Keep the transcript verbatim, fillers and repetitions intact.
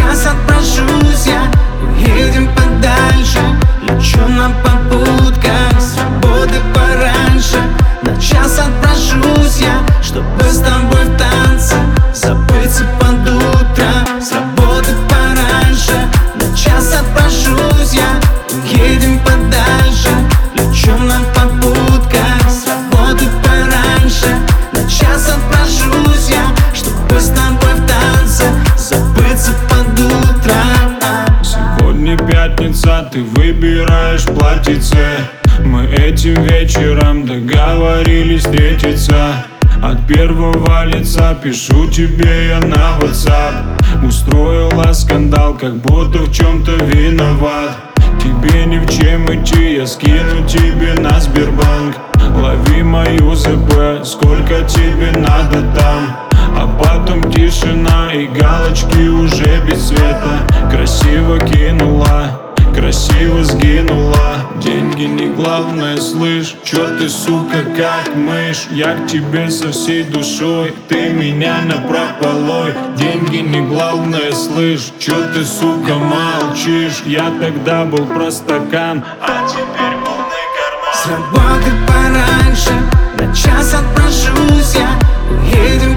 час отпрошусь я. Уедем подальше, лечу на попутках. С работы пораньше, на час отпрошусь я, чтобы с тобой в танце забыться под утро. С работы пораньше, на час отпрошусь я. Уедем подальше, лечу на попутках. С работы пораньше, на час отпрошусь я, чтобы с тобой в танце забыться под утро. Сегодня пятница, ты выбираешь платьице. Мы этим вечером договорились встретиться. От первого лица пишу тебе я на WhatsApp. Устроила скандал, как будто в чем-то виноват. Тебе ни в чем идти, я скину тебе на Сбербанк. Лови мою ЗП, сколько тебе надо там. А потом тишина и галочки уже без цвета. Красиво кинула, красиво сгинула. Деньги не главное, слышь. Чё ты, сука, как мышь? Я к тебе со всей душой, ты меня напропалой. Деньги не главное, слышь. Чё ты, сука, молчишь? Я тогда был простакан, а теперь полный карман. С работы пораньше, на час отпрошусь я. Уедем